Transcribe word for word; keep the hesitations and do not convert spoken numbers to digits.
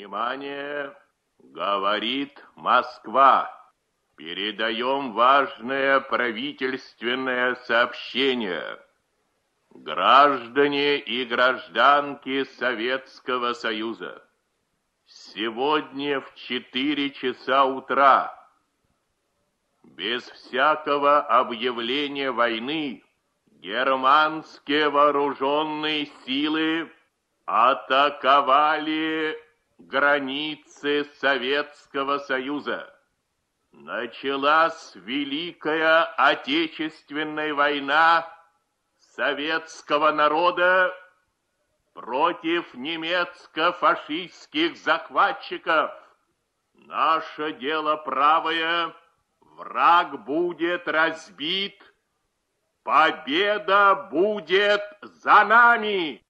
Внимание! Говорит Москва. Передаем важное правительственное сообщение. Граждане и гражданки Советского Союза, сегодня в четыре часа утра, без всякого объявления войны, германские вооруженные силы атаковали границы Советского Союза. Началась Великая Отечественная война советского народа против немецко-фашистских захватчиков. Наше дело правое, враг будет разбит, победа будет за нами.